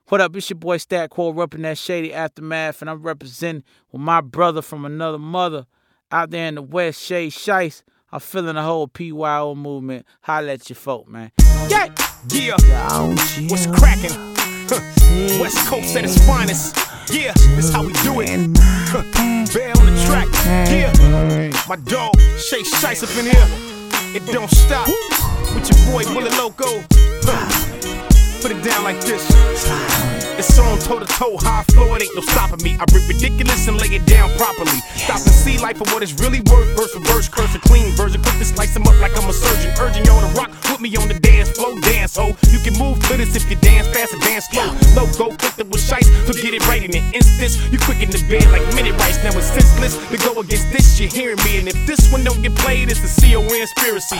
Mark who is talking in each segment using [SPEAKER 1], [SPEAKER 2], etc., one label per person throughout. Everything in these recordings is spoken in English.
[SPEAKER 1] What up, it's your boy Stat Quo, repping that shady aftermath, and I'm representing with my brother from another mother out there in the West, Shay Shice. I'm feeling the whole PYO movement. Holla at your folk, man.
[SPEAKER 2] Yeah, what's cracking? West Coast at its finest. Yeah, this how we do it. Bear on the track. Yeah, my dog Shay Shice up in here. It don't stop with your boy Bullet Loco. Put it down like this. It's on toe to toe, high floor, it ain't no stopping me. I rip ridiculous and lay it down properly. Stop and see life for what it's really worth. Verse for verse, curse a clean version. Quick to slice them up like I'm a surgeon. Urging y'all to rock with me on the dance floor. Dance ho, you can move to this if you dance fast or dance slow. Logo, quick to with shice, so get it right in an instant. You quick in the bed like minute rice. Now it's senseless to go against this, you hearing me. And if this one don't get played, it's a CON conspiracy.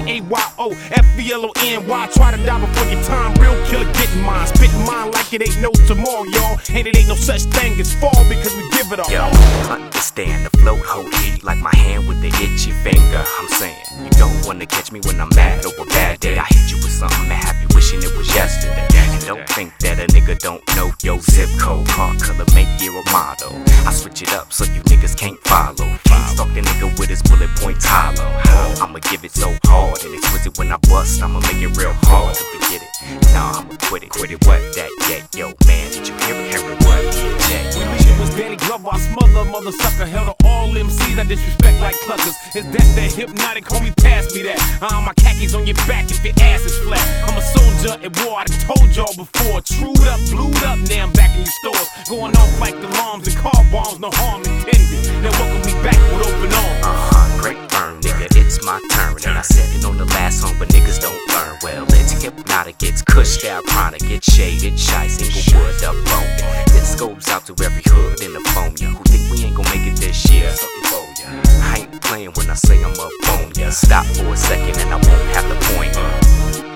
[SPEAKER 2] JAYOFBLONY. Try to die before your time, real killer getting mine. Spitting mine like it ain't no tomorrow, y'all. And it ain't no such thing as fall because we give it all.
[SPEAKER 3] Yo, understand the float, hold heat like my hand with the itchy finger. I'm saying, you don't wanna catch me when I'm mad over a bad day. I hit you with something and have you wishing it was yesterday. And don't think that a nigga don't know your zip code, car color, make, year, or model. I switch it up so you niggas can't follow. Can't stalk the nigga with his bullet points hollow. I'ma give it so hard and exquisite when I bust. I'ma make it real hard to forget it. Nah, I'ma quit it. Quit it, what that? Yeah, yo, man, did you hear it? Hear it, what? Yeah,
[SPEAKER 2] When it was Danny Glover, I smother mother sucker. Held to all MCs I disrespect like cluckers. Is that hypnotic? Homie, pass me that. My khakis on your back if your ass is flat. I'm a soldier at war, I done told y'all before. Trued up, blued up, now I'm back in your stores. Going off like alarms and car bombs, no harm intended. Now welcome me back with open arms.
[SPEAKER 3] Great burn, nigga, it's my turn. And I said it on the last song, but niggas don't learn. Well, it's hypnotic, it's kush style chronic, it's shaded, Shice, Inglewood, up on it. This goes out to every hood in the phone, ya. Who think we ain't gon' make it this year? Something for ya. I ain't playing when I say I'm up on ya. Stop for a second and I won't have to point.